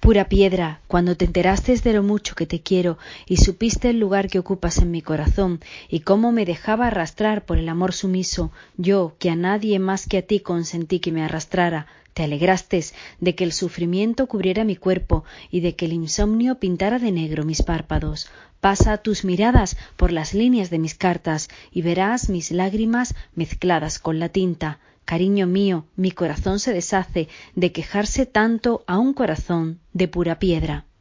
Pura piedra, cuando te enteraste de lo mucho que te quiero y supiste el lugar que ocupas en mi corazón y cómo me dejaba arrastrar por el amor sumiso, yo, que a nadie más que a ti consentí que me arrastrara, te alegraste de que el sufrimiento cubriera mi cuerpo y de que el insomnio pintara de negro mis párpados. Pasa tus miradas por las líneas de mis cartas y verás mis lágrimas mezcladas con la tinta. Cariño mío, mi corazón se deshace de quejarse tanto a un corazón de pura piedra.